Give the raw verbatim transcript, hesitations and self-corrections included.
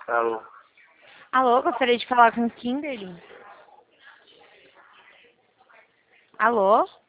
Alô? Alô, gostaria de falar com o Kimberly. Alô?